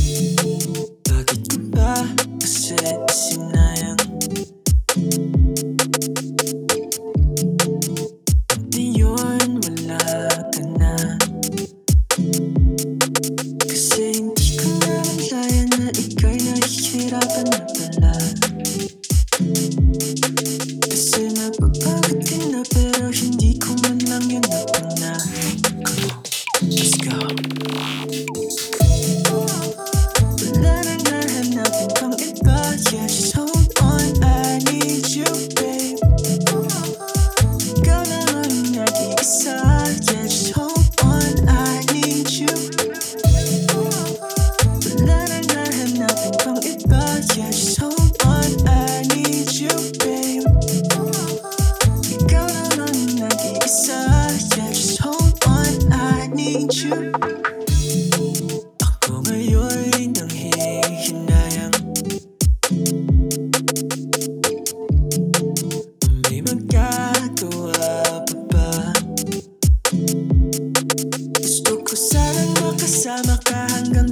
Bakit ko ba kasi sinayang? Ngayon wala ka na, kasi hindi ko namalayan na ika'y nahihirapan na pala. Kasi napapagod ka na pero hindi ko man lang yun napuna. Come on, let's go. Wala nang nahanapin pang iba, yeah, just hold on, I need you, babe. Ikaw lang ang nag-iisa, yeah, just hold on, I need you. Wala nang nahanapin pang iba, yeah, just hold on, I need you, babe. Ikaw lang ang nag-iisa, yeah, just hold on, I need you. Ako ngayon'y nanghihinayang, may magagawa pa ba? Gusto ko sanang makasama ka hanggang